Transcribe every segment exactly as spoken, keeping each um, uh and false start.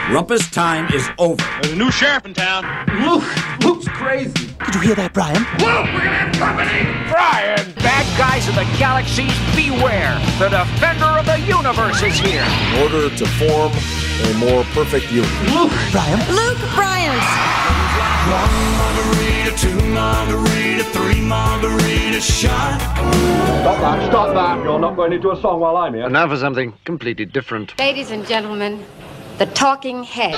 Rumpus time is over. There's a new sheriff in town. Luke! Luke's crazy. Did you hear that, Brian? Luke, we're gonna have company! Brian! Bad guys of the galaxies, beware! The defender of the universe is here! In order to form a more perfect union. Luke! Brian? Luke Bryant! One margarita, two margarita, three margarita shot. Stop that, stop that. You're not going into a song while I'm here. And now for something completely different. Ladies and gentlemen, the Talking Heads.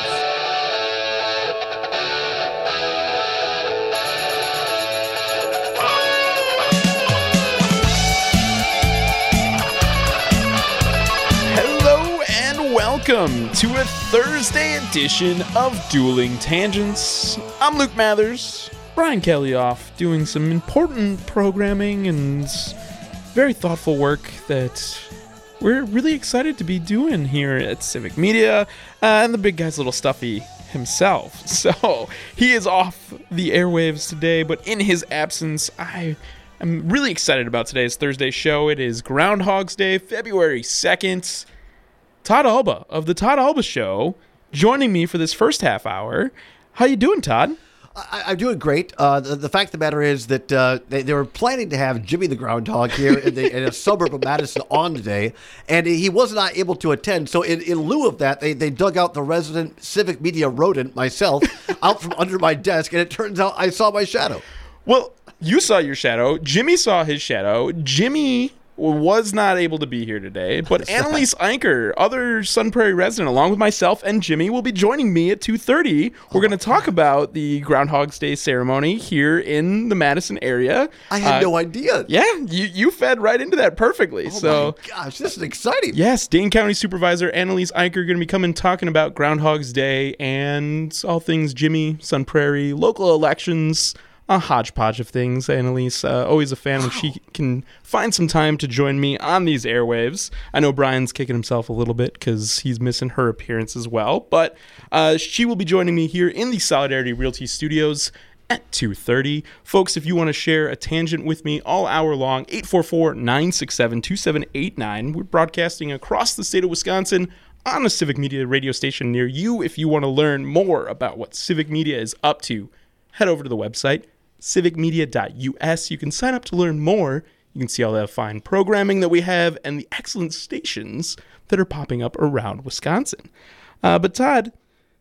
Hello and welcome to a Thursday edition of Dueling Tangents. I'm Luke Mathers, Brian Kelly off doing some important programming and very thoughtful work that we're really excited to be doing here at Civic Media, uh, and the big guy's a little stuffy himself. So he is off the airwaves today, but in his absence, I am really excited about today's Thursday show. It is Groundhog's Day, February second. Todd Alba of the Todd Alba Show joining me for this first half hour. How you doing, Todd? I, I'm doing great. Uh, the, the fact of the matter is that uh, they, they were planning to have Jimmy the Groundhog here in, the, in a suburb of Madison on today, and he was not able to attend. So in, in lieu of that, they, they dug out the resident Civic Media rodent, myself, out from under my desk, and it turns out I saw my shadow. Well, you saw your shadow. Jimmy saw his shadow. Jimmy was not able to be here today, but Annalise Einker, other Sun Prairie resident, along with myself and Jimmy, will be joining me at two thirty. We're going to talk about the Groundhog's Day ceremony here in the Madison area. I had uh, no idea. Yeah, you, you fed right into that perfectly. Oh so, my gosh, this is exciting. Yes, Dane County Supervisor Annalise Einker going to be coming talking about Groundhog's Day and all things Jimmy, Sun Prairie, local elections, a hodgepodge of things. Annalise, uh, always a fan wow. when she can find some time to join me on these airwaves. I know Brian's kicking himself a little bit because he's missing her appearance as well, but uh, she will be joining me here in the Solidarity Realty Studios at two thirty. Folks, if you want to share a tangent with me all hour long, eight four four, nine six seven, two seven eight nine. We're broadcasting across the state of Wisconsin on a Civic Media radio station near you. If you want to learn more about what Civic Media is up to, head over to the website, civic media dot u s. You can sign up to learn more. You can see all the fine programming that we have and the excellent stations that are popping up around Wisconsin. Uh, but Todd,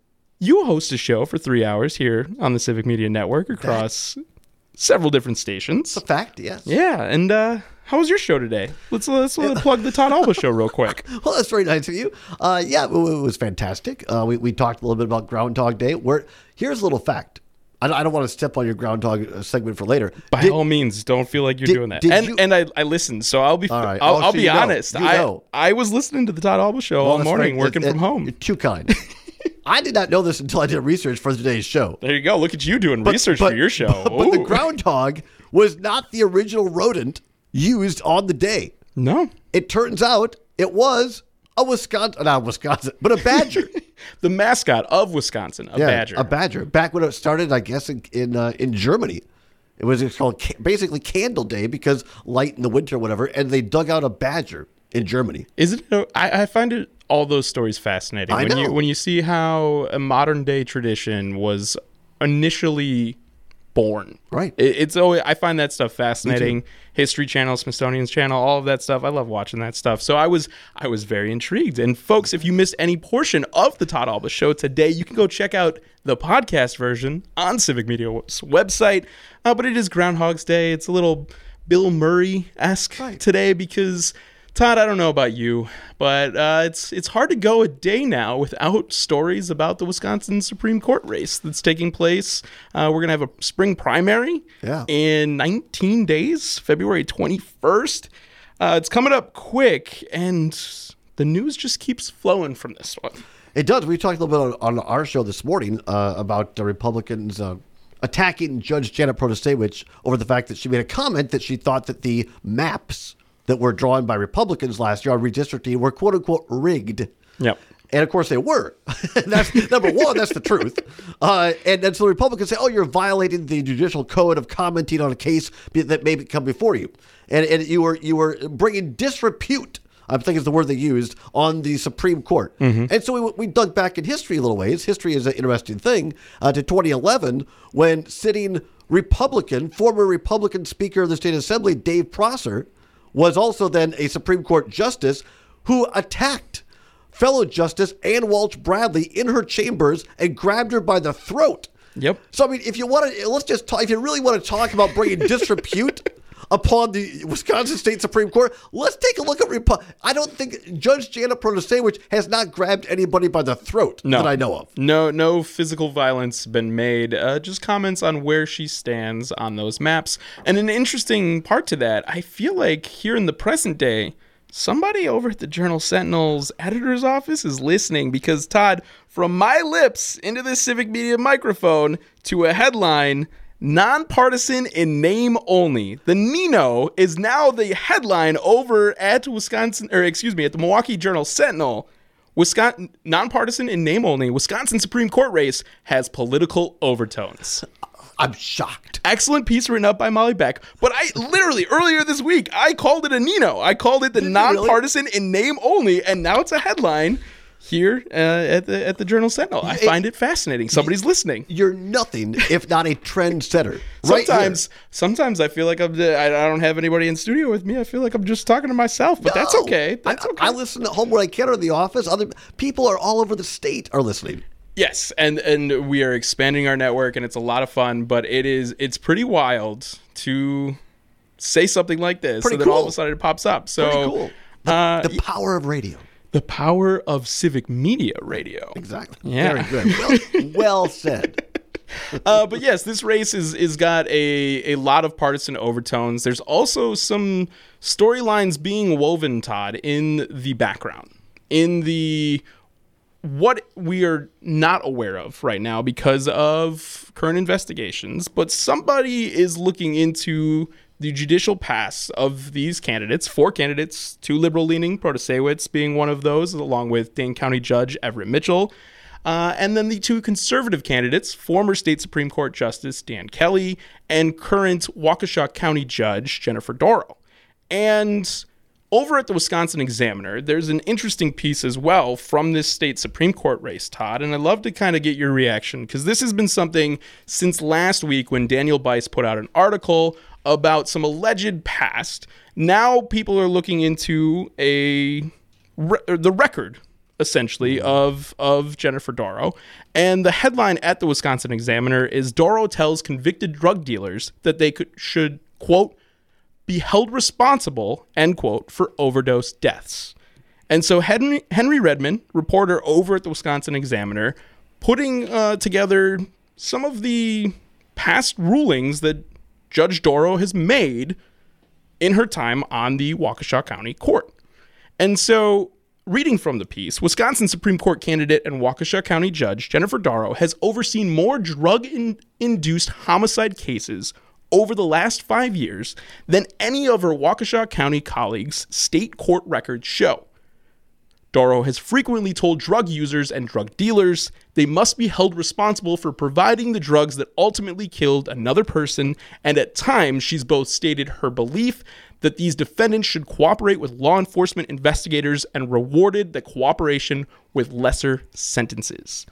you host a show for three hours here on the Civic Media Network across that, several different stations. It's a fact, yes. Yeah, and uh, how was your show today? Let's let's uh, plug the Todd Alba Show real quick. Well, that's very nice of you. Uh, yeah, it, it was fantastic. Uh, we, we talked a little bit about Groundhog Day. We're, here's a little fact. I don't want to step on your Groundhog segment for later. By did, all means, don't feel like you're did, doing that. And you, and I, I listened, so I'll be all right. I'll, oh, I'll so be you honest. Know. You know. I I was listening to the Todd Alba Show well, all morning, right. working it, from it, home. You're too kind. I did not know this until I did research for today's show. There you go. Look at you doing but, research but, for your show. But, but the groundhog was not the original rodent used on the day. No. It turns out it was a Wisconsin, not Wisconsin, but a badger. The mascot of Wisconsin, a yeah, badger. A badger. Back when it started, I guess, in in, uh, in Germany. It was it's called ca- basically Candle Day because light in the winter or whatever, and they dug out a badger in Germany. Isn't it? I, I find it all those stories fascinating. I when know. you when you see how a modern day tradition was initially born. Right. It, it's always, I find that stuff fascinating. History Channel, Smithsonian's Channel, all of that stuff. I love watching that stuff. So I was I was very intrigued. And folks, if you missed any portion of the Todd Alba Show today, you can go check out the podcast version on Civic Media's website. Uh, but it is Groundhog's Day. It's a little Bill Murray-esque right. today because, Todd, I don't know about you, but uh, it's it's hard to go a day now without stories about the Wisconsin Supreme Court race that's taking place. Uh, we're going to have a spring primary yeah. in nineteen days, February twenty-first. Uh, it's coming up quick, and the news just keeps flowing from this one. It does. We talked a little bit on, on our show this morning uh, about the Republicans uh, attacking Judge Janet Protasiewicz over the fact that she made a comment that she thought that the maps that were drawn by Republicans last year on redistricting were quote unquote rigged. Yep. And of course they were. That's number one. That's the truth. Uh, and then so the Republicans say, "Oh, you're violating the judicial code of commenting on a case that may come before you, and and you were you were bringing disrepute I think is the word they used, on the Supreme Court. Mm-hmm. And so we, we dug back in history a little ways. History is an interesting thing, uh, to twenty eleven, when sitting Republican, former Republican Speaker of the State Assembly, Dave Prosser, was also then a Supreme Court justice who attacked fellow Justice Ann Walsh Bradley in her chambers and grabbed her by the throat. Yep. So, I mean, if you want to, let's just talk, if you really want to talk about bringing disrepute upon the Wisconsin State Supreme Court, let's take a look at, Repu- I don't think Judge Janet Protasewicz has not grabbed anybody by the throat no. that I know of. No, no physical violence been made. Uh, just comments on where she stands on those maps. And an interesting part to that, I feel like here in the present day, somebody over at the Journal-Sentinel's editor's office is listening, because, Todd, from my lips into the Civic Media microphone to a headline, nonpartisan in name only. The Nino is now the headline over at Wisconsin, or excuse me, at the Milwaukee Journal-Sentinel. Wisconsin, nonpartisan in name only, Wisconsin Supreme Court race has political overtones. I'm shocked. Excellent piece written up by Molly Beck. But I literally, earlier this week, I called it a Nino. I called it the Did nonpartisan really? in name only, and now it's a headline here uh, at the at the Journal-Sentinel. I It- find it fascinating. Somebody's listening. You're nothing if not a trendsetter. Right Sometimes, here. sometimes I feel like I'm. I I don't have anybody in studio with me. I feel like I'm just talking to myself. But that's No. okay. That's I, okay. I listen at home when I can, or in the office. Other people are all over the state are listening. Yes, and and we are expanding our network, and it's a lot of fun. But it is it's pretty wild to say something like this, Pretty and then all of cool. a sudden it pops up. So Pretty cool. The, uh, the power of radio. the power of civic media radio. Exactly. Yeah. Very good. Well, well said. Uh, but yes, this race is is got a a lot of partisan overtones. There's also some storylines being woven, Todd, in the background, in the what we are not aware of right now because of current investigations. But somebody is looking into the judicial past of these candidates, four candidates, two liberal-leaning, Protasewicz being one of those, along with Dane County Judge Everett Mitchell. Uh, and then the two conservative candidates, former State Supreme Court Justice Dan Kelly and current Waukesha County Judge Jennifer Dorow. And over at the Wisconsin Examiner, there's an interesting piece as well from this state Supreme Court race, Todd, and I'd love to kind of get your reaction, because this has been something since last week when Daniel Bice put out an article about some alleged past. Now people are looking into a re- the record, essentially, of, of Jennifer Dorow. And the headline at the Wisconsin Examiner is, Dorow tells convicted drug dealers that they could should, quote, be held responsible, end quote, for overdose deaths. And so Henry, Henry Redmond, reporter over at the Wisconsin Examiner, putting uh, together some of the past rulings that Judge Dorow has made in her time on the Waukesha County Court. And so, reading from the piece, Wisconsin Supreme Court candidate and Waukesha County Judge Jennifer Dorow has overseen more drug-induced homicide cases over the last five years than any of her Waukesha County colleagues' state court records show. Dorow has frequently told drug users and drug dealers they must be held responsible for providing the drugs that ultimately killed another person, and at times she's both stated her belief that these defendants should cooperate with law enforcement investigators and rewarded the cooperation with lesser sentences.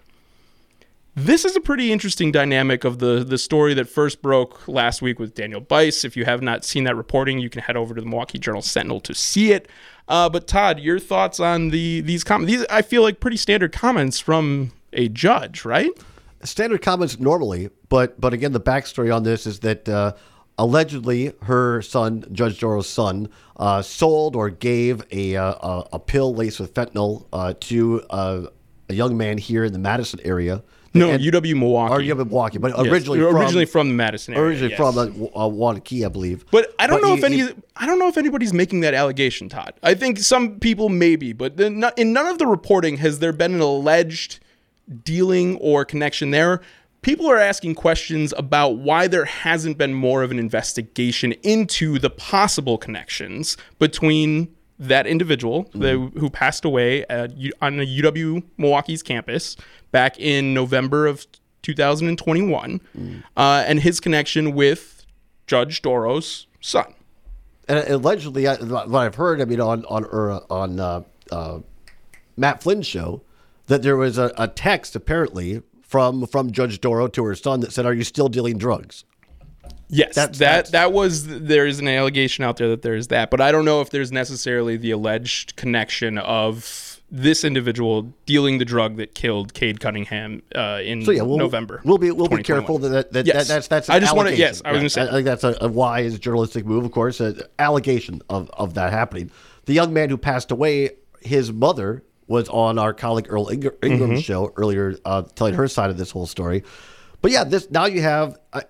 This is a pretty interesting dynamic of the, the story that first broke last week with Daniel Bice. If you have not seen that reporting, you can head over to the Milwaukee Journal-Sentinel to see it. Uh, but Todd, your thoughts on the these comments? These, I feel like, pretty standard comments from a judge, right? Standard comments normally, but but again, the backstory on this is that uh, allegedly her son, Judge Dorow's son, uh, sold or gave a uh, a, a pill laced with fentanyl uh, to uh, a young man here in the Madison area. No, And- U W Milwaukee. Or U W Milwaukee, but Yes, originally from, originally from the Madison area. originally yes. from uh, uh, Waukee, I believe. But I don't But know he- if any. he- I don't know if anybody's making that allegation, Todd. I think some people maybe, but then not, in none of the reporting has there been an alleged dealing or connection there. People are asking questions about why there hasn't been more of an investigation into the possible connections between that individual Mm-hmm. the, who passed away at, U- on the U W Milwaukee's campus back in November of two thousand twenty-one, mm. uh, and his connection with Judge Dorow's son. And allegedly, I- what I've heard, I mean, on on or, on uh, uh, Matt Flynn's show, that there was a, a text apparently from from Judge Doro to her son that said, "Are you still dealing drugs?" Yes, That's- that that's- that was there is an allegation out there that there is that, but I don't know if there's necessarily the alleged connection of this individual dealing the drug that killed Cade Cunningham uh, in So yeah, we'll, November. We'll be we'll be twenty twenty-one. careful that, that, Yes. that that's that's. An I just wanna- allegation. yes, I was gonna say. I think that's a, a wise journalistic move, of course. An allegation of of that happening. The young man who passed away, his mother was on our colleague Earl Ing- Ingram's Mm-hmm. show earlier, uh, telling her side of this whole story. But yeah, this now you have. Uh,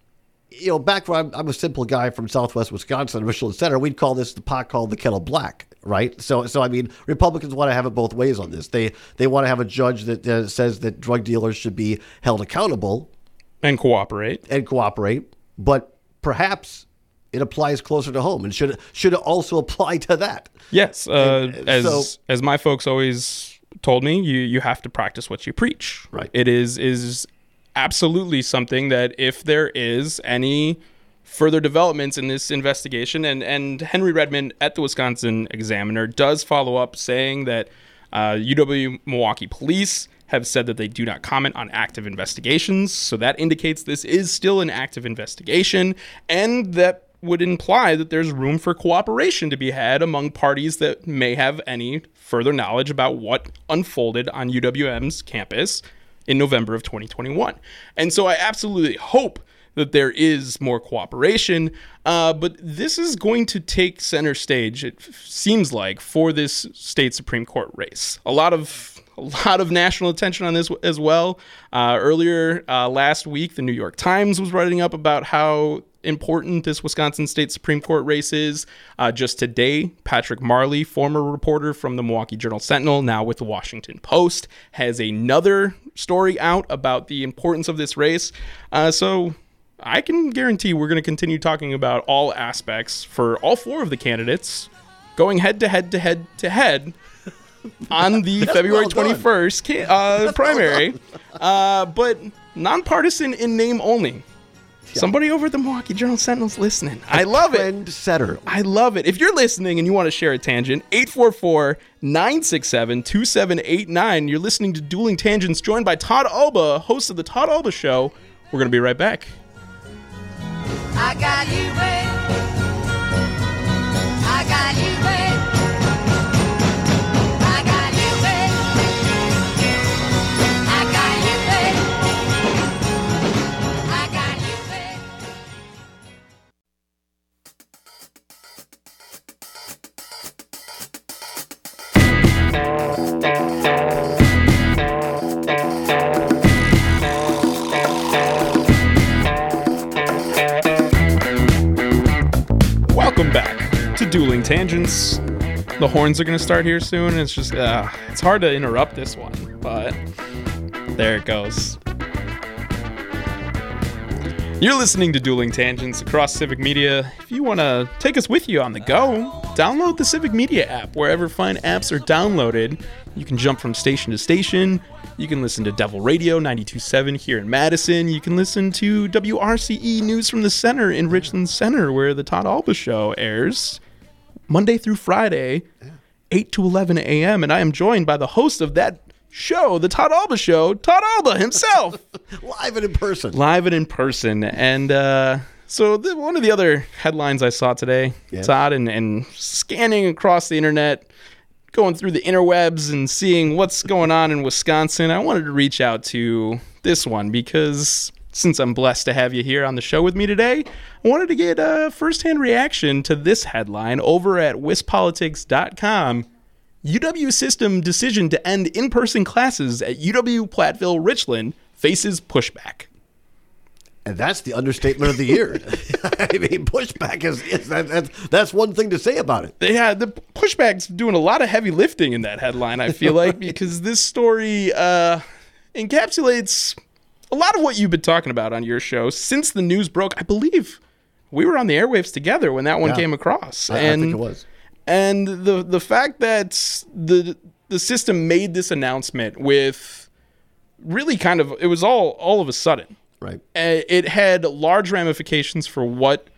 you know, back when I'm, I'm a simple guy from Southwest Wisconsin, Richland Center, we'd call this the pot called the kettle black, right? So, so I mean, Republicans want to have it both ways on this. They they want to have a judge that uh, says that drug dealers should be held accountable and cooperate. and cooperate, but perhaps it applies closer to home, and should should it also apply to that? Yes, uh, And, uh, as so- as my folks always told me, you you have to practice what you preach. Right. It is is absolutely something that if there is any further developments in this investigation, and and Henry Redmond at the Wisconsin Examiner does follow up saying that uh, U W Milwaukee Police have said that they do not comment on active investigations. So that indicates this is still an active investigation, and that would imply that there's room for cooperation to be had among parties that may have any further knowledge about what unfolded on U W M's campus in November of twenty twenty-one. And so I absolutely hope that there is more cooperation, uh, but this is going to take center stage, it f- seems like, for this state Supreme Court race. A lot of a lot of national attention on this as well. Uh, earlier uh, last week, the New York Times was writing up about how important this Wisconsin State Supreme Court race is. Uh, just today, Patrick Marley, former reporter from the Milwaukee Journal-Sentinel, now with the Washington Post, has another story out about the importance of this race. Uh, so I can guarantee we're going to continue talking about all aspects for all four of the candidates going head to head to head to head on the February well done. twenty-first ca- uh, primary, uh, but nonpartisan in name only. Somebody over at the Milwaukee Journal-Sentinel's listening. I love it. Trend setter. I love it. If you're listening and you want to share a tangent, eight four four, nine six seven, two seven eight nine. You're listening to Dueling Tangents, joined by Todd Alba, host of The Todd Alba Show. We're going to be right back. I got you, babe. I got you, babe. I got you, babe. I got you, babe. I got you, babe. Welcome back to Dueling Tangents. The horns are going to start here soon, and it's just, uh, it's hard to interrupt this one, but there it goes. You're listening to Dueling Tangents across Civic Media. If you want to take us with you on the go, download the Civic Media app. Wherever fine apps are downloaded, you can jump from station to station. You can listen to Devil Radio ninety-two point seven here in Madison. You can listen to W R C E News from the Center in Richland Center, where the Todd Alba Show airs Monday through Friday, eight to eleven a.m. And I am joined by the host of that show, the Todd Alba Show, Todd Alba himself. Live and in person. Live and in person. And uh, so the, one of the other headlines I saw today, Yes. Todd, and, and scanning across the internet, going through the interwebs and seeing what's going on in Wisconsin, I wanted to reach out to this one because since I'm blessed to have you here on the show with me today, I wanted to get a firsthand reaction to this headline over at wispolitics dot com. U W system decision to end in-person classes at U W Platteville Richland faces pushback. And that's the understatement of the year. I mean, pushback is, is that, that's, that's one thing to say about it. Yeah, the pushback's doing a lot of heavy lifting in that headline, I feel like, because this story uh, encapsulates a lot of what you've been talking about on your show since the news broke. I believe we were on the airwaves together when that one Yeah. came across. I, and, I think it was. And the the fact that the the system made this announcement with really kind of, it was all all of a sudden. Right. Uh, It had large ramifications for what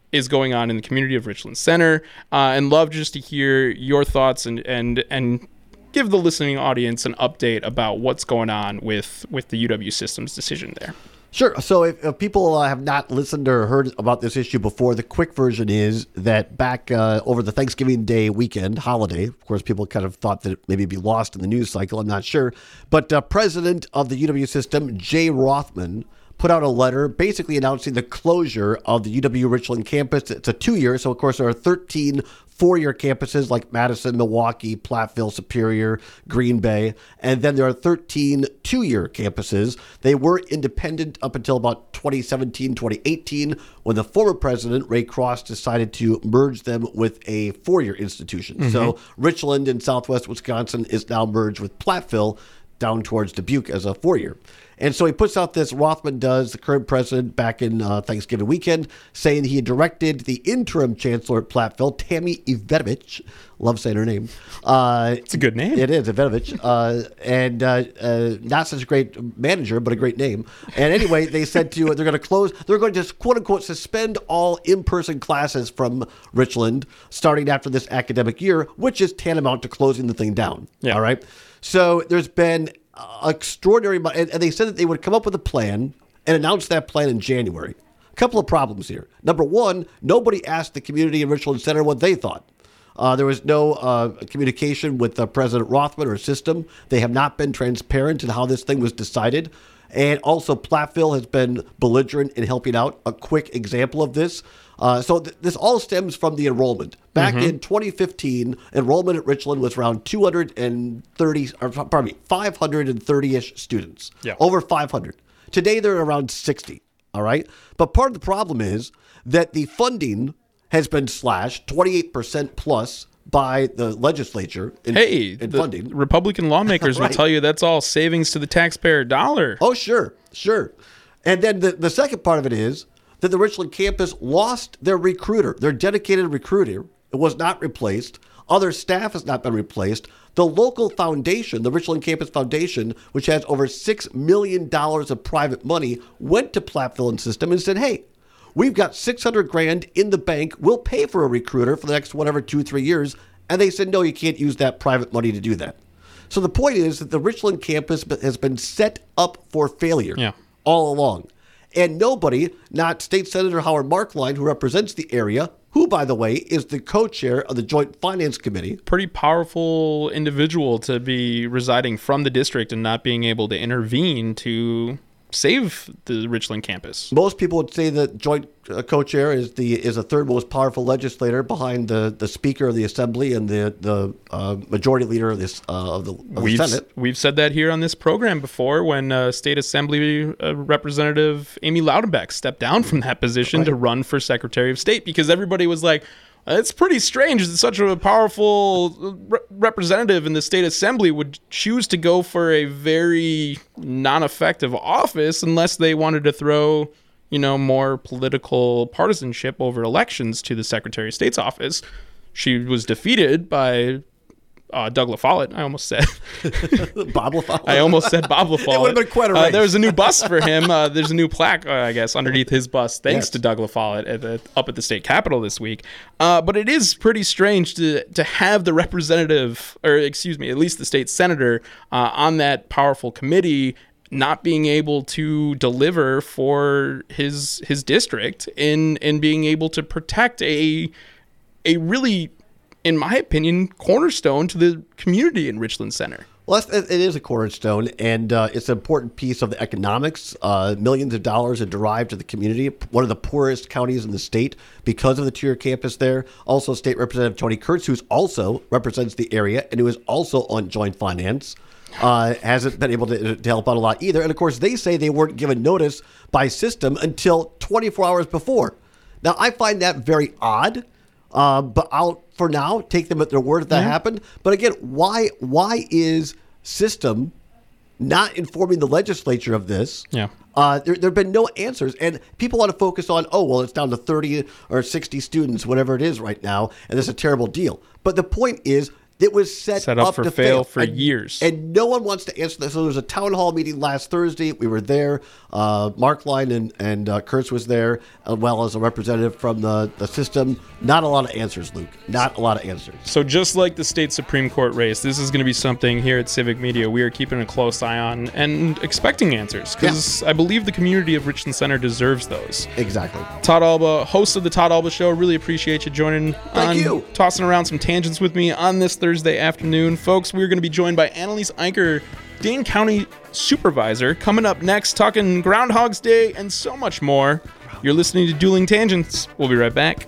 is going on in the community of Richland Center, uh, and love just to hear your thoughts and and and give the listening audience an update about what's going on with with the U W system's decision there. Sure. So if, if people uh, have not listened or heard about this issue before, the quick version is that back uh, over the Thanksgiving Day weekend holiday, of course, people kind of thought that it maybe be lost in the news cycle. I'm not sure. But uh, president of the U W system, Jay Rothman, put out a letter basically announcing the closure of the U W Richland campus. It's a two-year, so of course there are thirteen four-year campuses like Madison, Milwaukee, Platteville, Superior, Green Bay, and then there are thirteen two-year campuses. They were independent up until about twenty seventeen, twenty eighteen, when the former president, Ray Cross, decided to merge them with a four-year institution. Mm-hmm. So Richland in southwest Wisconsin is now merged with Platteville down towards Dubuque as a four-year. And so he puts out this, Rothman does, the current president, back in uh, Thanksgiving weekend, saying he had directed the interim chancellor at Platteville, Tammy Ivanovich, love saying her name. Uh, it's a good name. It is, Ivanovich. Uh, and uh, uh, not such a great manager, but a great name. And anyway, they said to, they're going to close, they're going to, quote-unquote, suspend all in-person classes from Richland starting after this academic year, which is tantamount to closing the thing down. Yeah. All right? So there's been extraordinary, and they said that they would come up with a plan and announce that plan in January. A couple of problems here. Number one, nobody asked the community in Richland Center what they thought. Uh, there was no uh, communication with uh, President Rothman or system. They have not been transparent in how this thing was decided. And also, Platteville has been belligerent in helping out. A quick example of this. Uh, so th- this all stems from the enrollment. Back mm-hmm. in twenty fifteen, enrollment at Richland was around two hundred thirty, or pardon me, five hundred thirty-ish students. Yeah. Over five hundred. Today, they're around sixty. All right. But part of the problem is that the funding has been slashed twenty-eight percent plus by the legislature in, hey, in the funding. Republican lawmakers right. will tell you that's all savings to the taxpayer dollar. Oh, sure, sure. And then the, the second part of it is that the Richland campus lost their recruiter, their dedicated recruiter. It was not replaced. Other staff has not been replaced. The local foundation, the Richland Campus Foundation, which has over six million dollars of private money, went to Platteville and System and said, hey, we've got six hundred grand in the bank. We'll pay for a recruiter for the next whatever, two, three years. And they said, no, you can't use that private money to do that. So the point is that the Richland campus has been set up for failure yeah. all along. And nobody, not State Senator Howard Markline, who represents the area, who, by the way, is the co-chair of the Joint Finance Committee. Pretty powerful individual to be residing from the district and not being able to intervene to save the Richland campus. Most people would say that Joint uh, co-chair is the is the third most powerful legislator behind the, the Speaker of the Assembly and the the uh, Majority Leader of this uh, of the, of we've, the Senate. We've said that here on this program before when uh, State Assembly uh, Representative Amy Loudenbeck stepped down from that position right. to run for Secretary of State because everybody was like, it's pretty strange that such a powerful re- representative in the state assembly would choose to go for a very non-effective office unless they wanted to throw, you know, more political partisanship over elections to the Secretary of State's office. She was defeated by uh, Doug LaFollette. I almost said Bob LaFollette. I almost said Bob LaFollette. It would have been quite a race. Uh, there was a new bust for him. Uh, there's a new plaque, uh, I guess, underneath his bust, thanks yes. to Doug LaFollette at the, up at the state capitol this week. Uh, but it is pretty strange to to have the representative, or excuse me, at least the state senator, uh, on that powerful committee not being able to deliver for his his district in in being able to protect a a really, in my opinion, cornerstone to the community in Richland Center. Well, it is a cornerstone, and uh, it's an important piece of the economics. Uh, millions of dollars are derived to the community, one of the poorest counties in the state because of the two-year campus there. Also, State Representative Tony Kurtz, who also represents the area and who is also on Joint Finance, uh, hasn't been able to, to help out a lot either. And, of course, they say they weren't given notice by System until twenty-four hours before. Now, I find that very odd. Uh, but I'll, for now, take them at their word if that mm-hmm. happened. But again, why why is System not informing the legislature of this? Yeah. Uh, there there have been no answers. And people want to focus on, oh, well, it's down to thirty or sixty students, whatever it is right now, and it's a terrible deal. But the point is, that was set, Set up up for to fail fail for and, years. And no one wants to answer this. So there was a town hall meeting last Thursday. We were there. Uh, Mark Line and, and uh, Kurtz was there, as well as a representative from the, the system. Not a lot of answers, Luke. Not a lot of answers. So just like the state Supreme Court race, this is going to be something here at Civic Media we are keeping a close eye on and expecting answers, because yeah. I believe the community of Richland Center deserves those. Exactly. Todd Alba, host of the Todd Alba Show, really appreciate you joining Thank on, you. tossing around some tangents with me on this Thursday afternoon. Folks, we're going to be joined by Annalise Eicher, Dane County Supervisor, coming up next, talking Groundhog's Day and so much more. You're listening to Dueling Tangents. We'll be right back.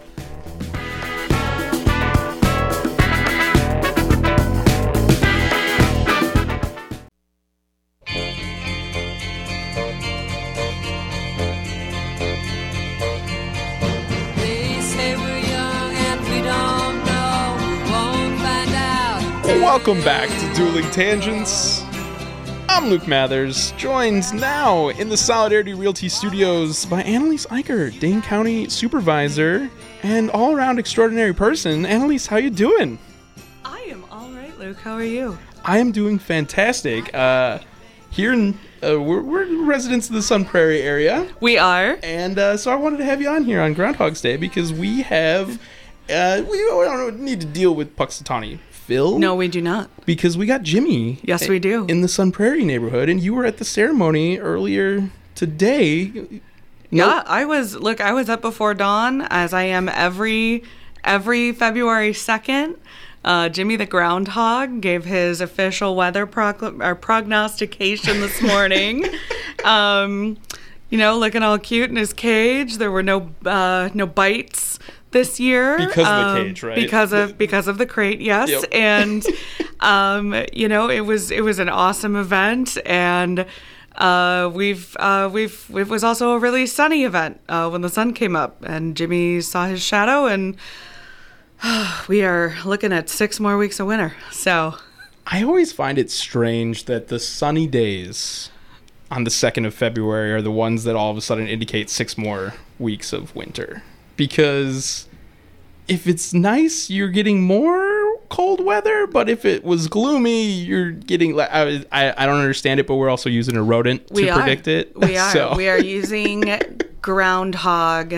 Welcome back to Dueling Tangents. I'm Luke Mathers, joined now in the Solidarity Realty Studios by Annalise Eicher, Dane County Supervisor and all-around extraordinary person. Annalise, how you doing? I am all right, Luke. How are you? I am doing fantastic. Uh, here in uh, we're, we're residents of the Sun Prairie area. We are, and uh, so I wanted to have you on here on Groundhog's Day because we have uh, we don't need to deal with Puxatawny Phil? No, we do not. Because we got Jimmy. Yes, we do. In the Sun Prairie neighborhood, and you were at the ceremony earlier today. Yeah, nope. I was, look, I was up before dawn, as I am every every February second. Uh, Jimmy the Groundhog gave his official weather procl- or prognostication this morning. um, you know, looking all cute in his cage. There were no uh, no bites this year because um, of the cage, right? Because of because of the crate, yes. Yep. And um, you know, it was it was an awesome event, and uh, we've uh, we've it was also a really sunny event uh, when the sun came up, and Jimmy saw his shadow, and uh, we are looking at six more weeks of winter. So I always find it strange that the sunny days on the second of February are the ones that all of a sudden indicate six more weeks of winter. Because if it's nice, you're getting more cold weather. But if it was gloomy, you're getting... I, I, I don't understand it, but we're also using a rodent to we are. predict it. We are. So. We are using groundhog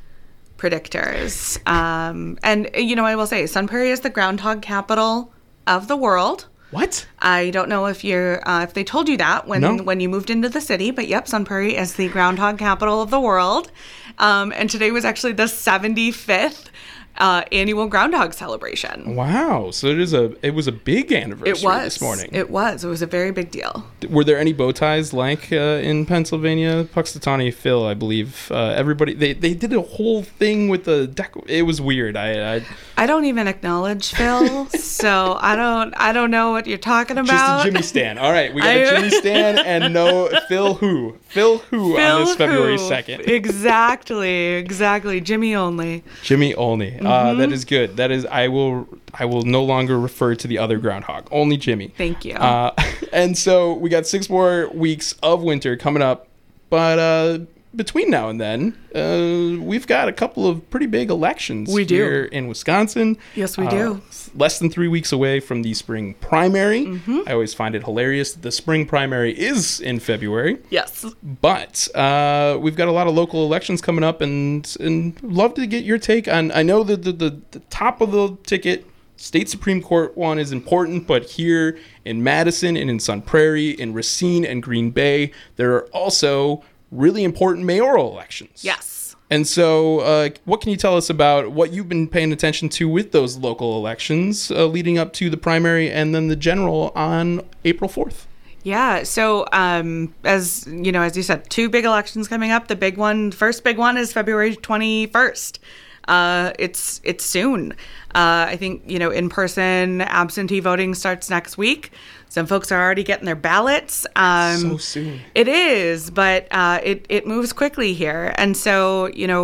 predictors. Um, and, you know, I will say, Sun Prairie is the groundhog capital of the world. What? I don't know if you're uh, if they told you that when no. when you moved into the city, but yep, Sun Prairie is the groundhog capital of the world. Um, and today was actually the seventy-fifth uh, annual groundhog celebration. Wow! So it is a it was a big anniversary it was, this morning. It was. It was a very big deal. Were there any bow ties like uh, in Pennsylvania? Puxatawny Phil, I believe. Uh, everybody they, they did a whole thing with the deck. It was weird. I I, I don't even acknowledge Phil, so I don't I don't know what you're talking about. Just a Jimmy Stan. All right, we got a Jimmy Stan and no Phil who Phil who Phil on this February who. second. Exactly, exactly. Jimmy only. Jimmy only. Mm-hmm. Uh, that is good. That is. I will. I will no longer refer to the other groundhog. Only Jimmy. Thank you. Uh, and so we got six more weeks of winter coming up, but uh, between now and then, uh, we've got a couple of pretty big elections we do. here in Wisconsin. Yes, we uh, do. Less than three weeks away from the spring primary. Mm-hmm. I always find it hilarious that the spring primary is in February. Yes. But uh, we've got a lot of local elections coming up, and and love to get your take on. I know that the, the, the top of the ticket state Supreme Court one is important, but here in Madison and in Sun Prairie, in Racine and Green Bay, there are also really important mayoral elections. Yes. And so uh, what can you tell us about what you've been paying attention to with those local elections uh, leading up to the primary and then the general on April fourth? Yeah. So, um, as you know, as you said, two big elections coming up. The big one, first big one is February twenty-first. Uh, it's it's soon. Uh, I think, you know, in-person absentee voting starts next week. Some folks are already getting their ballots. Um, so soon. It is, but uh, it, it moves quickly here. And so, you know,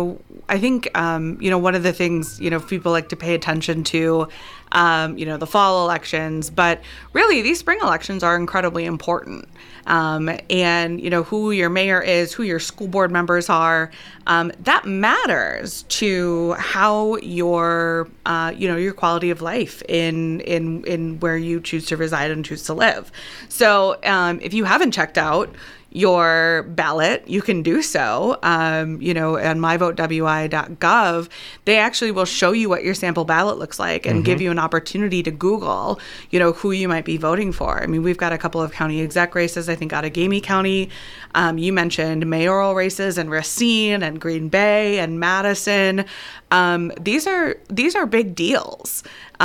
I think, um, you know, one of the things, you know, people like to pay attention to, um, you know, the fall elections, but really these spring elections are incredibly important. Um, and, you know, who your mayor is, who your school board members are, um, that matters to how your, uh, you know, your quality of life in, in, in where you choose to reside and choose to live. So um, if you haven't checked out your ballot, you can do so. Um, you know, on my vote W I dot gov, they actually will show you what your sample ballot looks like and mm-hmm. give you an opportunity to Google, you know, who you might be voting for. I mean, we've got a couple of county exec races, I think, out of Gamey County. Um, you mentioned mayoral races in Racine and Green Bay and Madison. Um, these are these are big deals.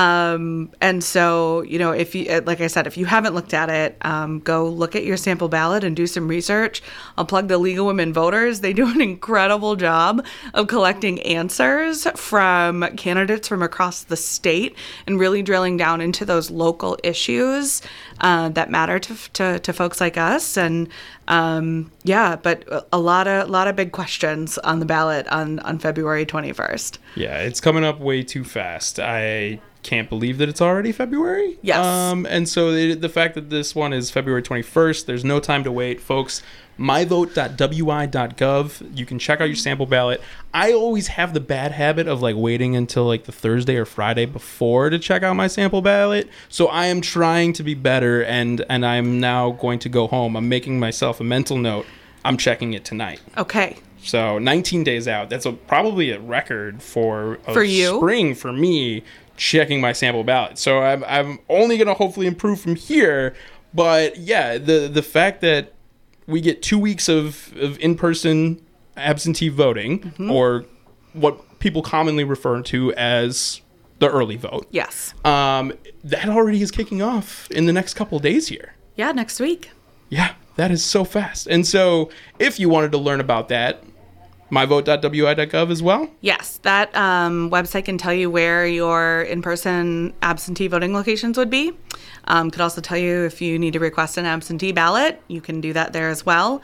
Um, and so, you know, if you, like I said, if you haven't looked at it, um, go look at your sample ballot and do some research. I'll plug the League of Women Voters. They do an incredible job of collecting answers from candidates from across the state and really drilling down into those local issues uh, that matter to, to to folks like us. And um, yeah, but a lot of a lot of big questions on the ballot on on February twenty-first. Yeah, it's coming up way too fast. I can't believe that it's already February. Yes. Um, and so the, the fact that this one is February twenty-first, there's no time to wait, folks. my vote dot W I dot gov. You can check out your sample ballot. I always have the bad habit of like waiting until like the Thursday or Friday before to check out my sample ballot. So I am trying to be better, and and I'm now going to go home. I'm making myself a mental note. I'm checking it tonight. Okay. So nineteen days out. That's a, probably a record for a for you spring for me. Checking my sample ballot. So I'm I'm only going to hopefully improve from here. But yeah, the the fact that we get two weeks of, of in-person absentee voting, mm-hmm. or what people commonly refer to as the early vote. Yes. Um, that already is kicking off in the next couple of days here. Yeah, next week. Yeah, that is so fast. And so if you wanted to learn about that, my vote dot W I dot gov as well? Yes, that um, website can tell you where your in-person absentee voting locations would be. Um, could also tell you if you need to request an absentee ballot. You can do that there as well.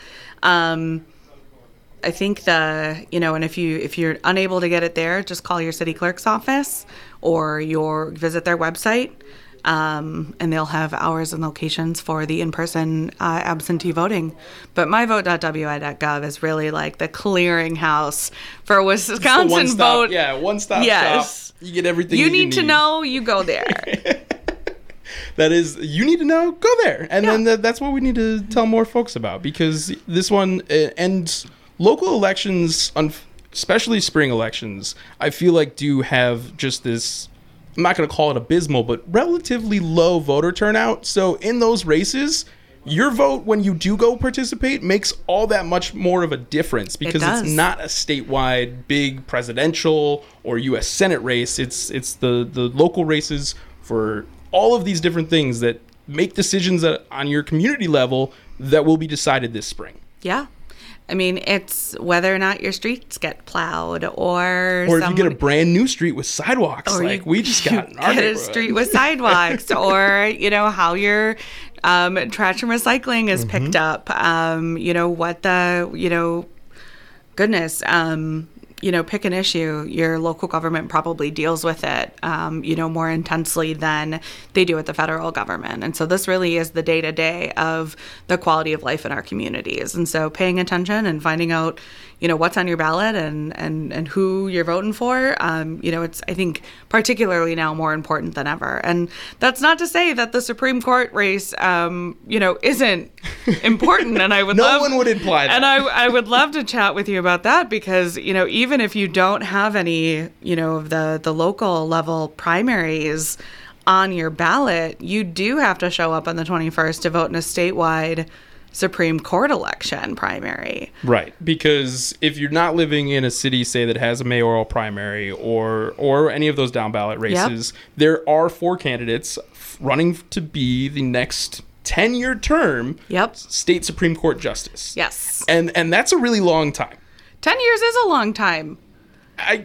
Um, I think the, you know, and if you if you're unable to get it there, just call your city clerk's office or your visit their website. Um, and they'll have hours and locations for the in-person uh, absentee voting. But my vote dot W I dot gov is really like the clearinghouse for Wisconsin one stop, vote. Yeah, one-stop yes. shop. You get everything you you need. need to know, you go there. That is, you need to know, go there. And yeah. then th- that's what we need to tell more folks about, because this one, uh, and local elections, especially spring elections, I feel like do have just this, I'm not going to call it abysmal, but relatively low voter turnout. So in those races, your vote, when you do go participate, makes all that much more of a difference, because it it's not a statewide big presidential or U S Senate race. It's it's the, the local races for all of these different things that make decisions on your community level that will be decided this spring. Yeah. I mean, it's whether or not your streets get plowed, or or if you get a brand new street with sidewalks, like we just got in our get a street with sidewalks, or you know how your um, trash and recycling is mm-hmm. picked up. Um, you know what the you know, goodness. Um, you know, pick an issue. Your local government probably deals with it, um, you know, more intensely than they do at the federal government. And so this really is the day-to-day of the quality of life in our communities. And so paying attention and finding out, you know, what's on your ballot and, and, and who you're voting for, um, you know, it's, I think, particularly now more important than ever. And that's not to say that the Supreme Court race, um, you know, isn't important. And I would no love... one would imply that. And I, I would love to chat with you about that, because, you know, even Even if you don't have any, you know, of the, the local level primaries on your ballot, you do have to show up on the twenty-first to vote in a statewide Supreme Court election primary. Right, because if you're not living in a city, say, that has a mayoral primary or or any of those down ballot races, yep. there are four candidates running to be the next ten-year term yep. state Supreme Court justice. Yes. And and that's a really long time. Ten years is a long time. I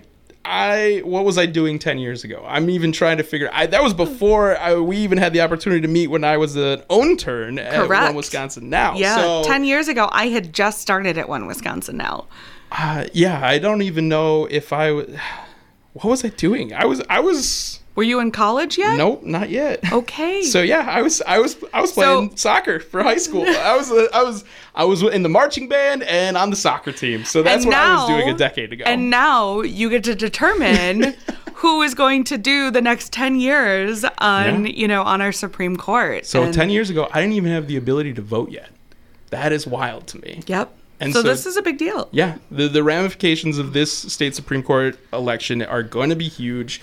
I what was I doing ten years ago? I'm even trying to figure. I, that was before I, we even had the opportunity to meet when I was an intern at Correct. One Wisconsin Now. Yeah, so, ten years ago, I had just started at One Wisconsin Now. Uh, yeah, I don't even know if I was. What was I doing? I was. I was. Were you in college yet? Nope, not yet. Okay. So yeah, I was. I was. I was playing So- soccer for high school. I was. uh, I was. I was in the marching band and on the soccer team. So that's And what I was now- doing a decade ago. And now you get to determine who is going to do the next ten years on, Yeah. you know, on our Supreme Court. so And- ten years ago, I didn't even have the ability to vote yet. That is wild to me. Yep. And so, so- this is a big deal. Yeah, the the ramifications of this state Supreme Court election are going to be huge,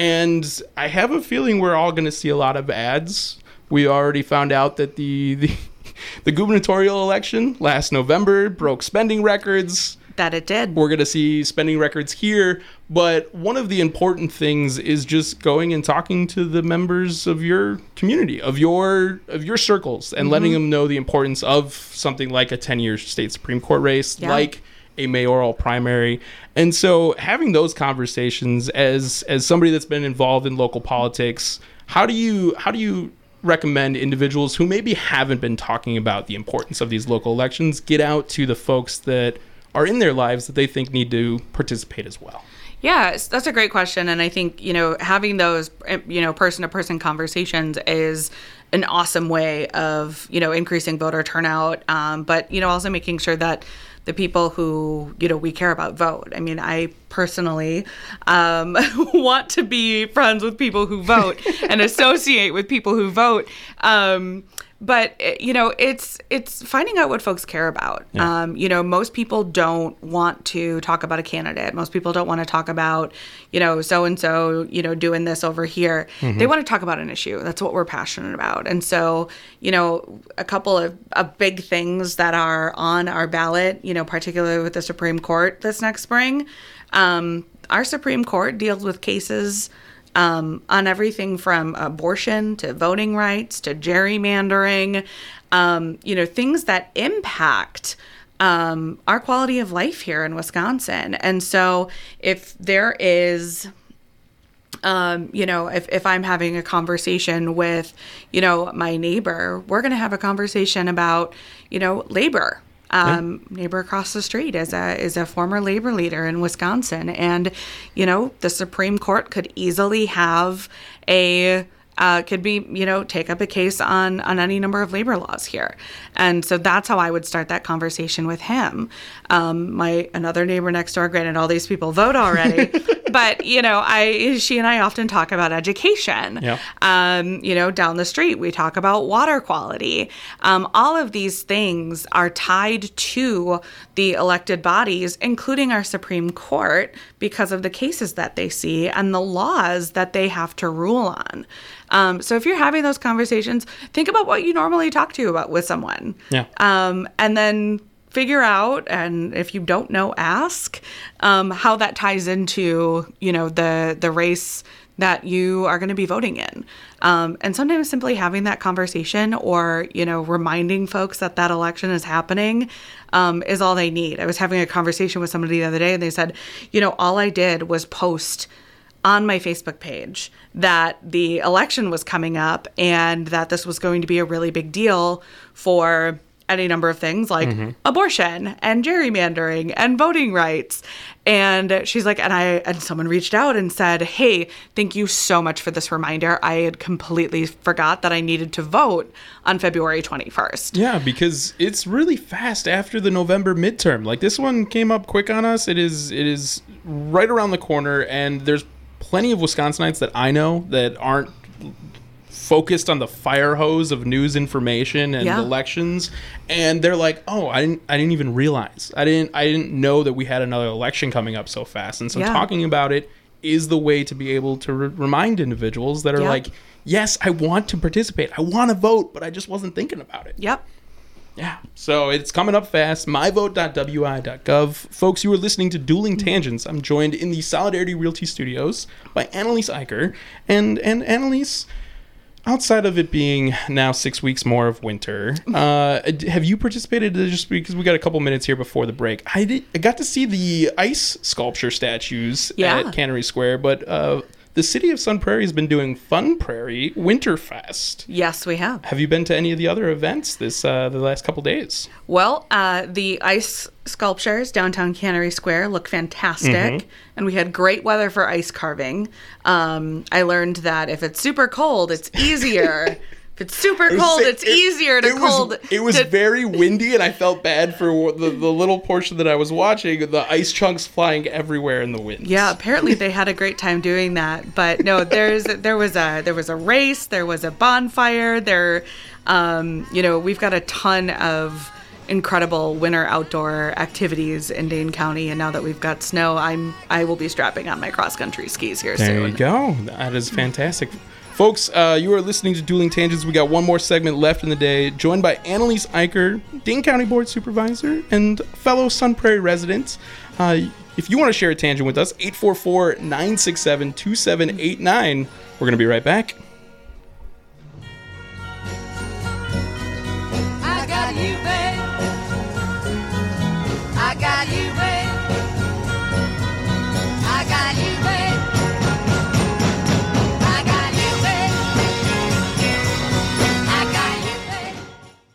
and I have a feeling we're all going to see a lot of ads. We already found out that the the, the gubernatorial election last November broke spending records. That it did. We're going to see spending records here, but one of the important things is just going and talking to the members of your community, of your of your circles, and Mm-hmm. letting them know the importance of something like a ten-year state Supreme Court race, Yeah. like a mayoral primary. And so having those conversations as as somebody that's been involved in local politics, how do you how do you recommend individuals who maybe haven't been talking about the importance of these local elections get out to the folks that are in their lives that they think need to participate as well? Yeah, it's- that's a great question. And I think, you know, having those, eh, you know, person to person conversations is an awesome way of, you know, increasing voter turnout. Um, but, you know, also making sure that the people who, you know, we care about vote. I mean, I personally um, want to be friends with people who vote and associate with people who vote. Um, But eh, you know, it's it's finding out what folks care about. Yeah. Um, you know, most people don't want to talk about a candidate. Most people don't want to talk about, you know, so and so, you know, doing this over here. They want to talk about an issue. That's what we're passionate about. And so, you know, a couple of, of big things that are on our ballot, you know, particularly with the Supreme Court this next spring. Um, our Supreme Court deals with cases Um, on everything from abortion to voting rights to gerrymandering, um, you know, things that impact um, our quality of life here in Wisconsin. And so if there is, um, you know, if, if I'm having a conversation with, you know, my neighbor, we're going to have a conversation about, you know, labor. Um, yeah. Neighbor across the street is a is a former labor leader in Wisconsin, and you know the Supreme Court could easily have a uh, could be you know take up a case on on any number of labor laws here, and so that's how I would start that conversation with him. Um, my another neighbor next door, granted all these people vote already, but you know I she and I often talk about education. Yeah. Um, you know down the street we talk about water quality. Um, all of these things are tied to the elected bodies, including our Supreme Court, because of the cases that they see and the laws that they have to rule on. Um, so if you're having those conversations, think about what you normally talk to about with someone. Yeah. Um, and then figure out, and if you don't know, ask um, how that ties into, you know, the the race that you are going to be voting in. Um, and sometimes simply having that conversation or, you know, reminding folks that that election is happening um, is all they need. I was having a conversation with somebody the other day and they said, you know, all I did was post on my Facebook page that the election was coming up and that this was going to be a really big deal for any number of things like mm-hmm. abortion and gerrymandering and voting rights. And she's like, and I, and someone reached out and said, hey, thank you so much for this reminder. I had completely forgot that I needed to vote on February twenty-first. Yeah, because it's really fast after the November midterm. Like this one came up quick on us. It is, it is right around the corner, and there's plenty of Wisconsinites that I know that aren't focused on the fire hose of news information and yeah. elections, and they're like, oh, I didn't I didn't even realize. I didn't I didn't know that we had another election coming up so fast. And so yeah. talking about it is the way to be able to re- remind individuals that are yep. like, yes, I want to participate. I want to vote, but I just wasn't thinking about it. Yep. Yeah. So it's coming up fast. my vote dot w i dot gov. Folks, you are listening to Dueling Tangents. I'm joined in the Solidarity Realty Studios by Annalise Eicher. And and Annalise, outside of it being now six weeks more of winter, uh, have you participated, just because we got a couple minutes here before the break, I, did, I got to see the ice sculpture statues Yeah. at Cannery Square, but uh, the city of Sun Prairie has been doing Fun Prairie Winterfest. Yes, we have. Have you been to any of the other events this uh, the last couple days? Well, uh, the ice sculptures downtown Cannery Square look fantastic, Mm-hmm. and we had great weather for ice carving. Um, I learned that if it's super cold, it's easier. If it's super was cold, saying, it's it- easier to it was, cold. It was to- very windy, and I felt bad for the, the little portion that I was watching. The ice chunks flying everywhere in the wind. Yeah, apparently they had a great time doing that. But no, there's there was a there was a race, there was a bonfire. There, um, you know, we've got a ton of incredible winter outdoor activities in Dane County, and now that we've got snow, I'm I will be strapping on my cross country skis here There soon. you go. That is fantastic. Folks, uh, you are listening to Dueling Tangents. We got one more segment left in the day, joined by Annalise Eicher, Dane County Board Supervisor and fellow Sun Prairie resident. Uh, if you want to share a tangent with us, eight four four, nine six seven, two seven eight nine. We're going to be right back. I got you, babe. I got you, babe. I got you, babe. I got you, babe. I got you, babe.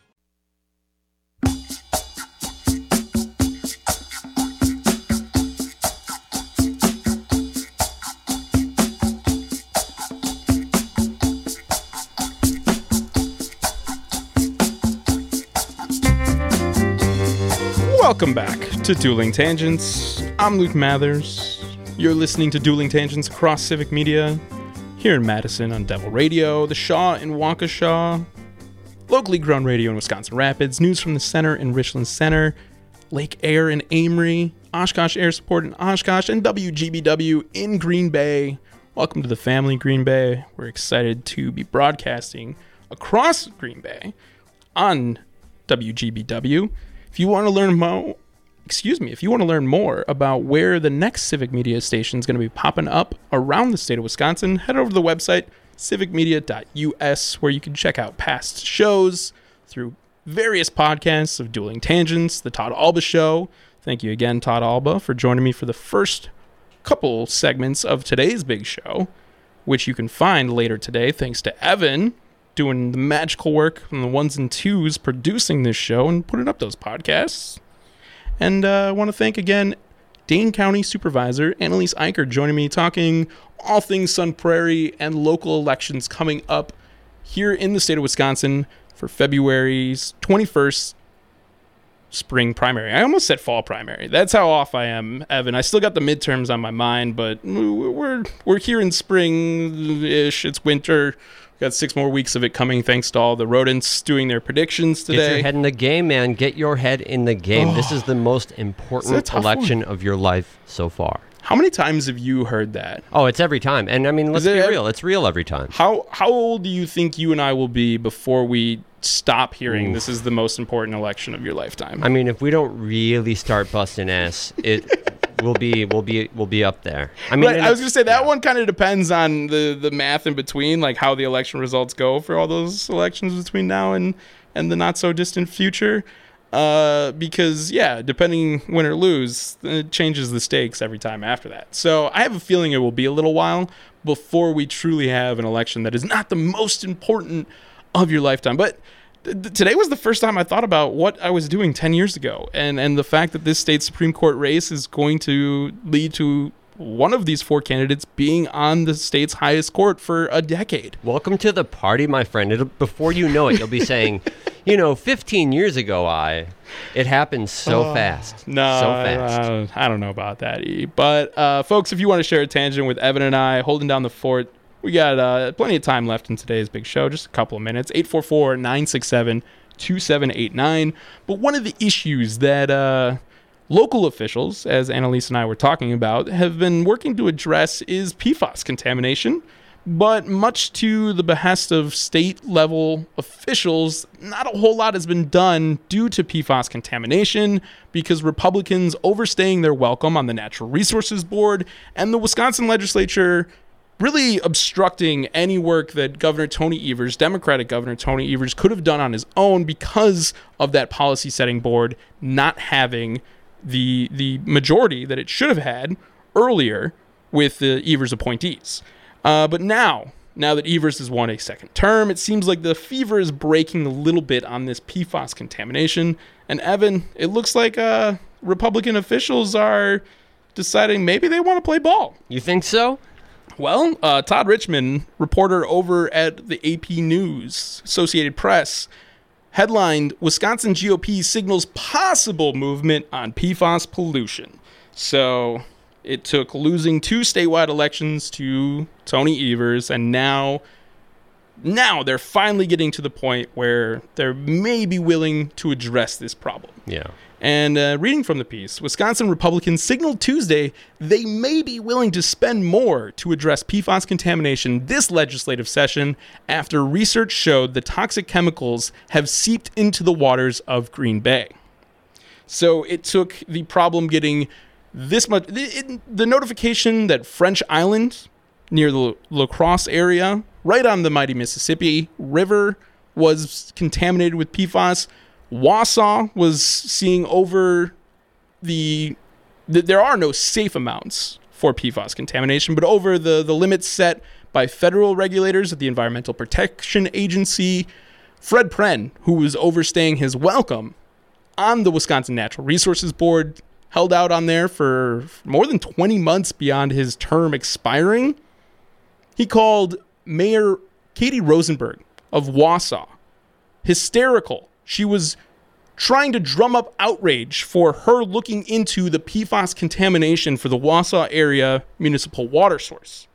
Welcome back to Dueling Tangents. I'm Luke Mathers. You're listening to Dueling Tangents across Civic Media, here in Madison on Devil Radio, the Shaw in Waukesha, locally grown radio in Wisconsin Rapids, news from the center in Richland Center, Lake Air in Amory, Oshkosh Air Support in Oshkosh, and W G B W in Green Bay. Welcome to the family, Green Bay. We're excited to be broadcasting across Green Bay on W G B W. If you want to learn more, excuse me, if you want to learn more about where the next Civic Media station is going to be popping up around the state of Wisconsin, head over to the website civic media dot u s, where you can check out past shows through various podcasts of Dueling Tangents, the Todd Alba Show. Thank you again, Todd Alba, for joining me for the first couple segments of today's big show, which you can find later today, thanks to Evan, doing the magical work on the ones and twos, producing this show and putting up those podcasts. And uh, I want to thank again Dane County Supervisor Annalise Eicher joining me, talking all things Sun Prairie and local elections coming up here in the state of Wisconsin for February's twenty-first spring primary. I almost said fall primary. That's how off I am, Evan. I still got the midterms on my mind, but we're we're here in spring-ish. It's winter. Got six more weeks of it coming, thanks to all the rodents doing their predictions today. Get your head in the game, man. Get your head in the game. Oh, this is the most important election one. of your life so far. How many times have you heard that? Oh, it's every time. And I mean, let's Is be it real. It's real every time. How how old do you think you and I will be before we stop hearing Oof. this is the most important election of your lifetime? I mean, if we don't really start busting ass, it will be we'll be we'll be up there. I mean, Right, and I was it's- going to say that one kind of depends on the, the math in between, like how the election results go for all those elections between now and, and the not so distant future. Uh, because, yeah, depending win or lose, it changes the stakes every time after that. So I have a feeling it will be a little while before we truly have an election that is not the most important of your lifetime. But th- th- today was the first time I thought about what I was doing ten years ago, and, and the fact that this state Supreme Court race is going to lead to one of these four candidates being on the state's highest court for a decade. Welcome to the party, my friend. It'll, before you know it, you'll be saying, you know, fifteen years ago, I. It happened so Oh, fast. No, so I- fast. I, I don't know about that, E. But, uh, folks, if you want to share a tangent with Evan and I holding down the fort, we got uh, plenty of time left in today's big show, just a couple of minutes. eight four four, nine six seven, two seven eight nine. But one of the issues that uh, local officials, as Annalise and I were talking about, have been working to address is P FAS contamination. But much to the behest of state-level officials, not a whole lot has been done due to P FAS contamination because Republicans overstaying their welcome on the Natural Resources Board and the Wisconsin legislature really obstructing any work that Governor Tony Evers, Democratic Governor Tony Evers, could have done on his own because of that policy setting board not having the the majority that it should have had earlier with the Evers appointees. Uh, but now, now that Evers has won a second term, it seems like the fever is breaking a little bit on this P FAS contamination. And Evan, it looks like uh, Republican officials are deciding maybe they want to play ball. You think so? Well, uh, Todd Richmond, reporter over at the A P News, Associated Press, headlined, Wisconsin G O P signals possible movement on P FAS pollution. So it took losing two statewide elections to Tony Evers, and now, now they're finally getting to the point where they're maybe willing to address this problem. Yeah. And uh, reading from the piece, Wisconsin Republicans signaled Tuesday they may be willing to spend more to address P FAS contamination this legislative session after research showed the toxic chemicals have seeped into the waters of Green Bay. So it took the problem getting this much. It, the notification that French Island, near the La Crosse area, right on the mighty Mississippi River, was contaminated with P FAS. Wausau was seeing over the, the there are no safe amounts for P FAS contamination, but over the, the limits set by federal regulators at the Environmental Protection Agency. Fred Pren, who was overstaying his welcome on the Wisconsin Natural Resources Board, held out on there for more than twenty months beyond his term expiring. He called Mayor Katie Rosenberg of Wausau hysterical. She was trying to drum up outrage for her looking into the P FAS contamination for the Wausau area municipal water source.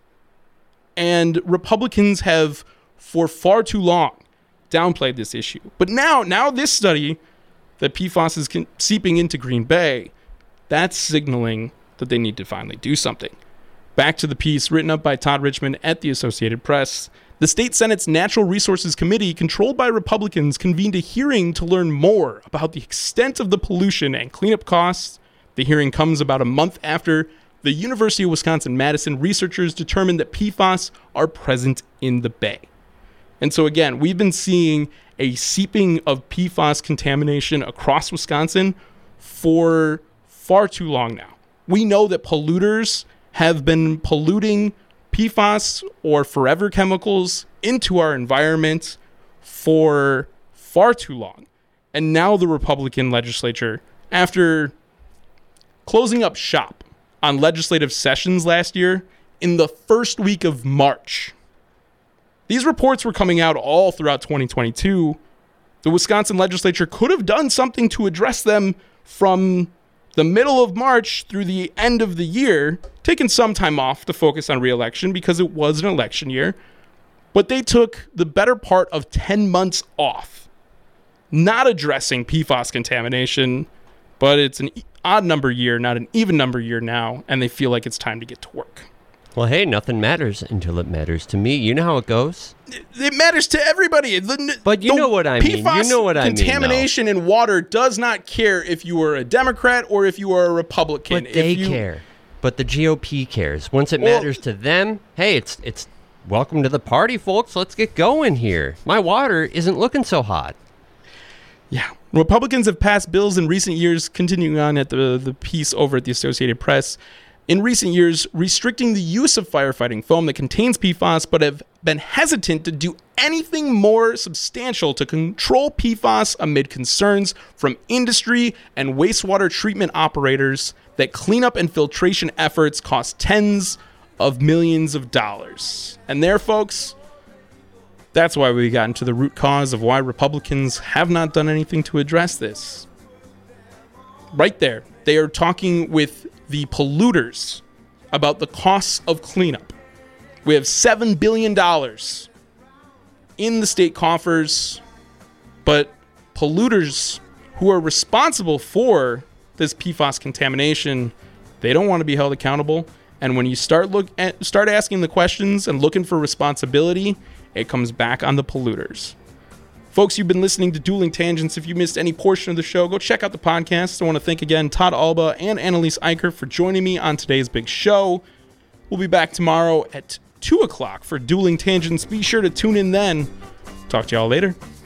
And Republicans have, for far too long, downplayed this issue. But now, now this study that P FAS is con- seeping into Green Bay, that's signaling that they need to finally do something. Back to the piece written up by Todd Richmond at the Associated Press. The state Senate's Natural Resources Committee, controlled by Republicans, convened a hearing to learn more about the extent of the pollution and cleanup costs. The hearing comes about a month after the University of Wisconsin-Madison researchers determined that P FAS are present in the bay. And so again, we've been seeing a seeping of P FAS contamination across Wisconsin for far too long now. We know that polluters have been polluting P FAS or forever chemicals into our environment for far too long. And now the Republican legislature, after closing up shop on legislative sessions last year, in the first week of March, these reports were coming out all throughout twenty twenty-two. The Wisconsin legislature could have done something to address them from the middle of March through the end of the year, taking some time off to focus on re-election because it was an election year. But they took the better part of ten months off, not addressing P FAS contamination, but it's an odd number year, not an even number year now, and they feel like it's time to get to work. Well, hey, nothing matters until it matters to me. You know how it goes. It, it matters to everybody. The, but you know what I mean. P FAS you know what I mean. Contamination in water does not care if you are a Democrat or if you are a Republican. But they if you, care. But the G O P cares. Once it well, matters to them, hey, it's it's welcome to the party, folks. Let's get going here. My water isn't looking so hot. Yeah. Republicans have passed bills in recent years, continuing on at the, the piece over at the Associated Press, in recent years restricting the use of firefighting foam that contains P FAS, but have been hesitant to do anything more substantial to control P FAS amid concerns from industry and wastewater treatment operators that cleanup and filtration efforts cost tens of millions of dollars. And there, folks, that's why we got into the root cause of why Republicans have not done anything to address this. Right there, they are talking with the polluters about the costs of cleanup. We have seven billion dollars in the state coffers, but polluters who are responsible for this P FAS contamination, they don't want to be held accountable. And when you start look at, start asking the questions and looking for responsibility, it comes back on the polluters. Folks, you've been listening to Dueling Tangents. If you missed any portion of the show, go check out the podcast. I want to thank again Todd Alba and Annalise Eicher for joining me on today's big show. We'll be back tomorrow at two o'clock for Dueling Tangents. Be sure to tune in then. Talk to y'all later.